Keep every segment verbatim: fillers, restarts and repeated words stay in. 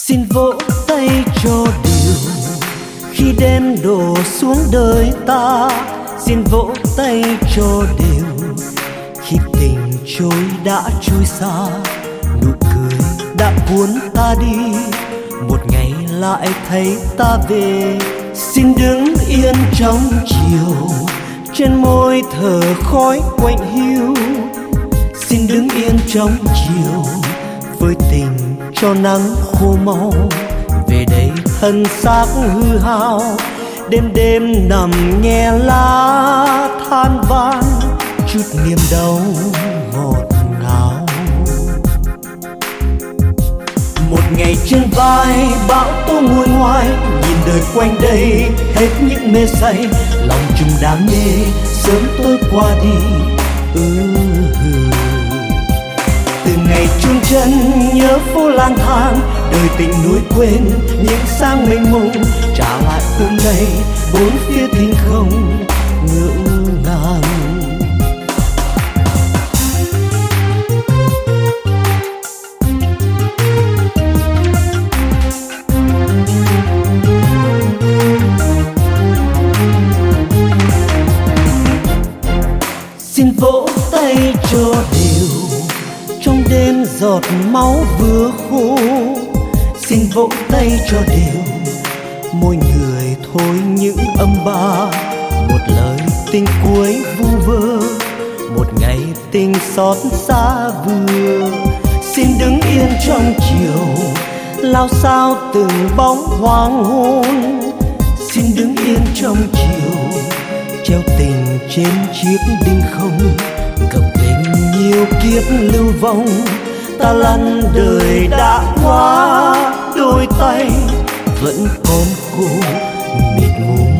Xin vỗ tay cho điều khi đêm đổ xuống đời ta. Xin vỗ tay cho điều khi tình trôi đã trôi xa. Nụ cười đã cuốn ta đi, một ngày lại thấy ta về. Xin đứng yên trong chiều, trên môi thở khói quạnh hiu. Xin đứng yên trong chiều, với tình cho nắng khô mau. Về đây thân xác hư hao, đêm đêm nằm nghe lá than van, chút niềm đau ngọt ngào. Một ngày trên vai bão tố nguôi ngoai, nhìn đời quanh đây hết những mê say. Lòng chung đam mê sớm tối qua đi. ừ. Từ ngày chôn chân nhớ phố lang thang, đời tình nuối quên những sáng mênh mông. Trả lại hôm nay bốn phía thinh không ngỡ ngàng. Xin vỗ tay cho điều trong đêm giọt máu vừa khô. Xin vỗ tay cho điều mỗi người thôi những âm ba. Một lời tình cuối vu vơ, một ngày tình xót xa vừa. Xin đứng yên trong chiều, lao sao từng bóng hoàng hôn. Xin đứng yên trong chiều, treo tình trên chiếc đinh không. Gặp tình nhiều kiếp lưu vong, ta lăn đời đã qua. Đôi tay vẫn còn khô mịt mùng.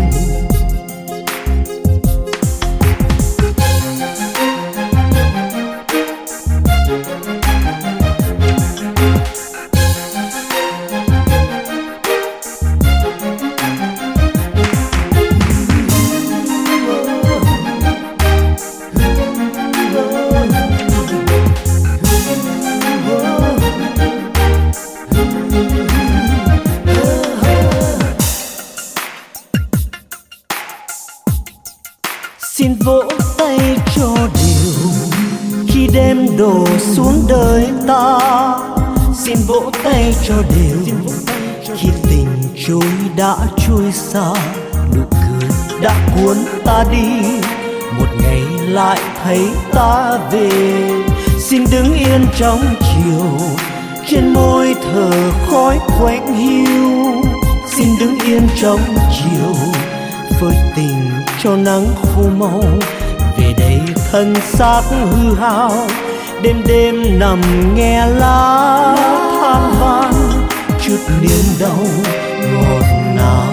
Xin vỗ tay cho điều khi đêm đổ xuống đời ta. Xin vỗ tay cho điều khi tình trôi đã trôi xa. Nụ cười đã cuốn ta đi, một ngày lại thấy ta về. Xin đứng yên trong chiều, trên môi thở khói quạnh hiu. Xin đứng yên trong chiều, với tình cho nắng khô mau. Về đây thân xác hư hao, đêm đêm nằm nghe lá than van, chút niềm đau ngọt ngào.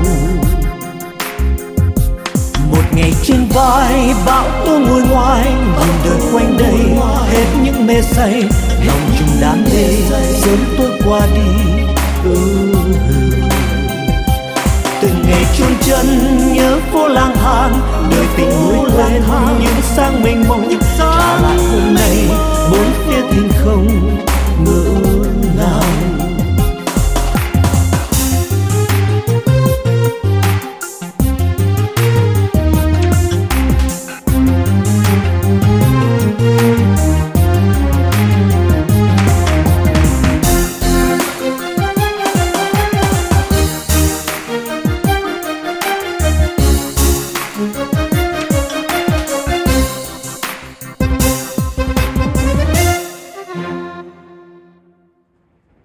Một ngày trên vai bão tố nguôi ngoai, nhìn đời quanh đây hết những mê say. Lòng chung đam mê sớm tối qua đi. ừ. Từng ngày chôn chân nhớ phố lang thang, đời tình nuối quên những sáng mênh mông. Trả lại hôm nay bốn phía thinh không ngỡ